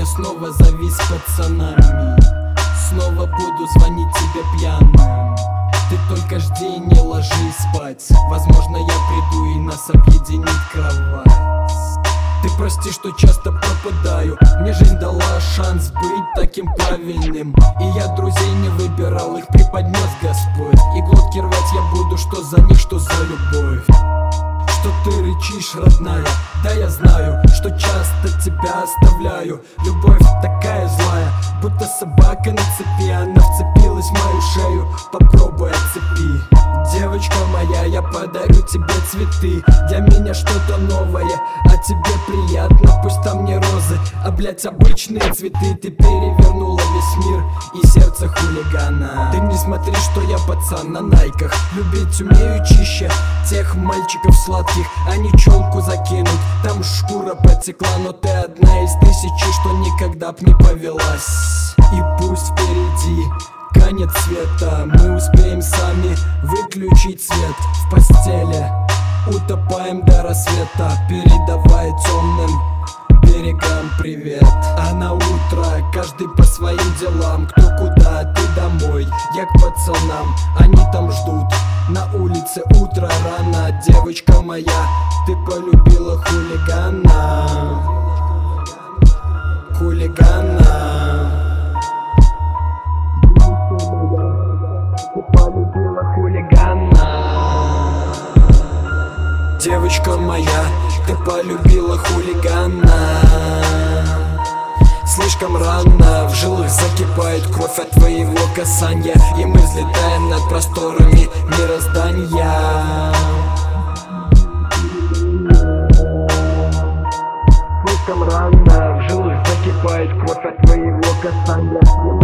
снова завис пацанами. Снова буду звонить тебе пьяным. Ты только жди и не ложись спать. Возможно, я приду и нас объединит кровать. Ты прости, что часто пропадаю. Мне жизнь дала шанс быть таким правильным. И я друзей не выбирал, их преподнес Господь. И глотки рвать я буду, что за них, что за любовь. Что ты рычишь, родная? Да я знаю, что часто тебя оставляю. Любовь такая злая, будто собака на цепи. Она вцепилась в мою шею, попробуй отцепи. Девочка моя, я подарю тебе цветы. Для меня что-то новое, а тебе приятно. Пусть там не розы, а блять обычные цветы. Ты перевернула весь мир и сердце хулигана. Ты не смотри, что я пацан на найках. Любить умею чище тех мальчиков сладких. Они челку закинут, там шкура потекла. Но ты одна из тысячи, что никогда б не повелась. И пусть впереди конец света, мы успеем сами выключить свет. В постели утопаем до рассвета, передавая темным берегам привет. А на утро каждый по своим делам. Кто куда, ты домой, я к пацанам. Они там ждут, на улице утро рано. Девочка моя, ты полюбила хулигана. Хулигана. Ты полюбила хулигана. Девочка моя, ты полюбила хулигана. Слишком рано, в жилах закипает кровь от твоего касания. И мы взлетаем над просторами мироздания. Слишком рано, в жилах закипает кровь от твоего касания.